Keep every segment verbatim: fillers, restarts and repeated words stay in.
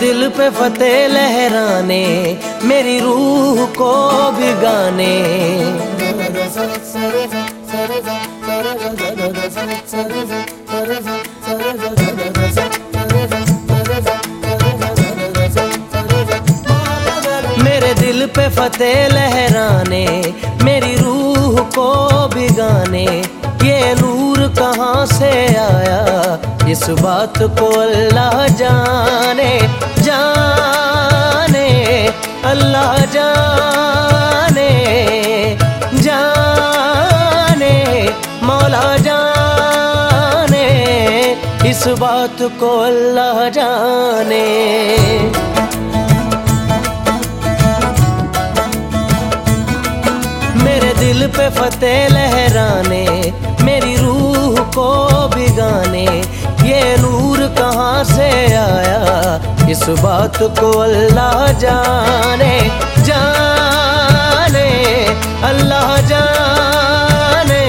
दिल पे फतेह लहराने, मेरी रूह को भिगाने। मेरे दिल पे फतेह लहराने, मेरी रूह को भिगाने। ये नूर कहाँ से आया, इस बात को अल्लाह जाने। जाने अल्लाह जाने, जाने मौला जाने, इस बात को अल्लाह जाने। मेरे दिल पे फतेह लहराने, मेरी रूह को भिगाने। ये नूर कहाँ से आया, इस बात को अल्लाह जाने। जाने अल्लाह जाने,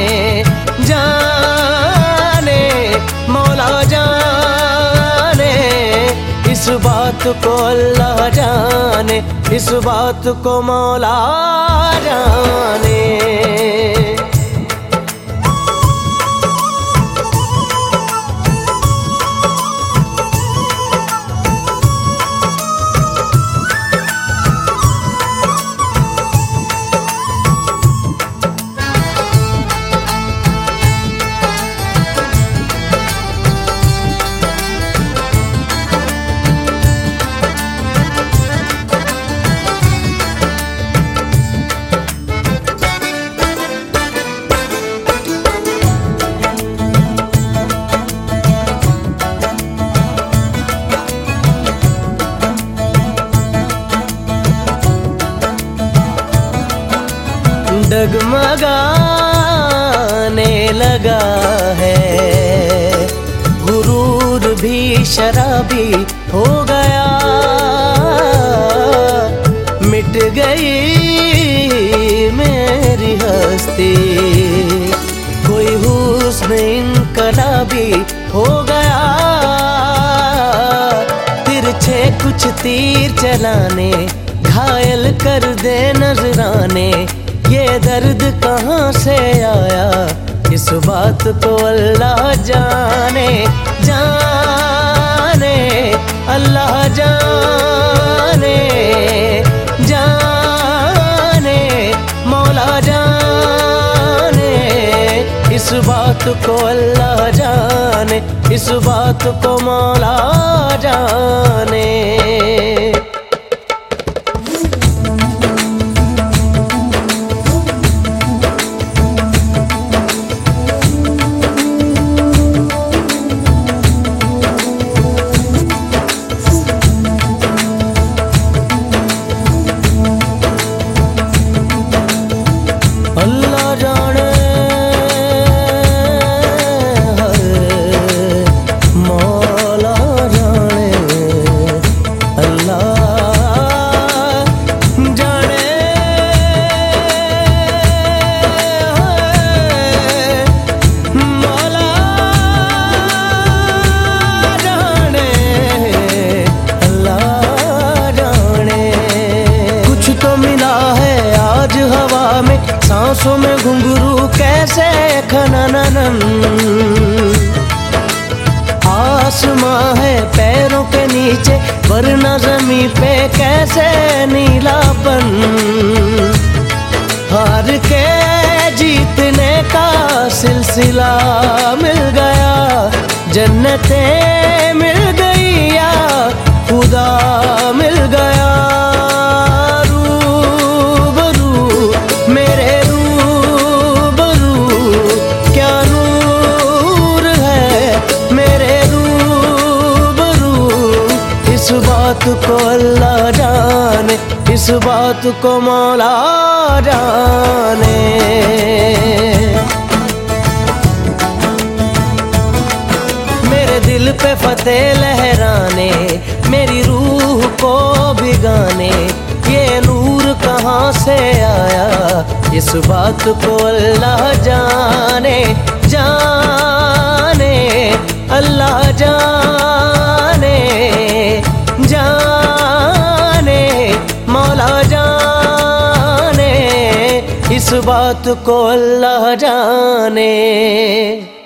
जाने मौला जाने, इस बात को अल्लाह जाने, इस बात को मौला जाने। डगमगाने लगा है, गुरूर भी शराबी हो गया। मिट गई मेरी हस्ती, कोई हुस्न इनकलाबी हो गया। तिरछे कुछ तीर चलाने, घायल कर दे नजराने। ये दर्द कहाँ से आया, इस बात को अल्लाह जाने। जाने अल्लाह जाने, जाने मौला जाने, इस बात को अल्लाह जाने, इस बात को मौला जाने। अल्लाह जाने मौला जाने, अल्लाह जाने मौला जाने, अल्लाह जाने। कुछ तो मिला है आज हवा में, सांसों में घुंघरू कैसे खननन। आसमां है पैरों के नीचे, वरना ज़मीं पे कैसे नीलापन। हार के जीतने का सिलसिला मिल गया, जन्नतें मिल गई या खुदा मिल गया। इस बात को अल्लाह जाने, इस बात को मौला जाने। मेरे दिल पे फतेह लहराने, मेरी रूह को भिगाने। ये नूर कहाँ से आया, इस बात को अल्लाह जाने। जाने अल्लाह जाने, इस बात को अल्लाह जाने।